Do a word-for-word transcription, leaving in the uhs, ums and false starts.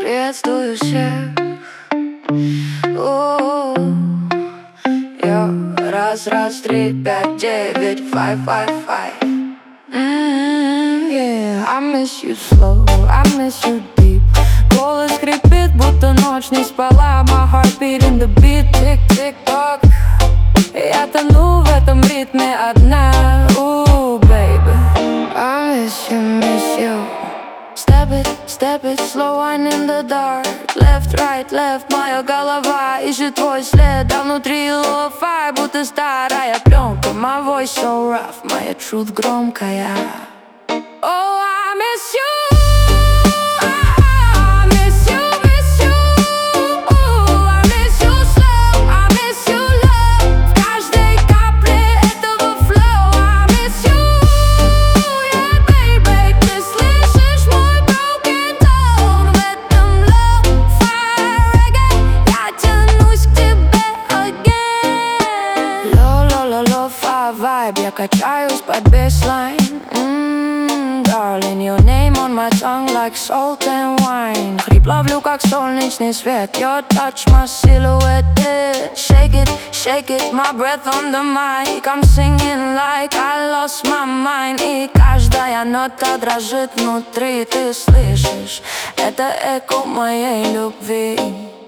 Приветствую всех. У-у-у. Йо, раз, раз, три, пять, девять, five, five, five. Mm-hmm, yeah, I miss you slow, I miss you deep. Голос скрипит, будто ночь не спала. My heart beating the beat, тик-тик-ток. Я тону в этом ритме одна. Ooh, baby, I miss you, miss you. Step it, step it, slow wine in the dark. Left, right, left, моя голова ищет твой след. А внутри ло-фай, будто старая пленка. My voice so rough, моя truth громкая. Oh, I miss you. Vibe, я качаюсь под бейслайн. Mmm, darling, your name on my tongue like salt and wine. Хрип ловлю, как солнечный свет. Your touch, my silhouette. Shake it, shake it, my breath on the mic. I'm singing like I lost my mind. И каждая нота дрожит внутри. Ты слышишь, это эко моей любви.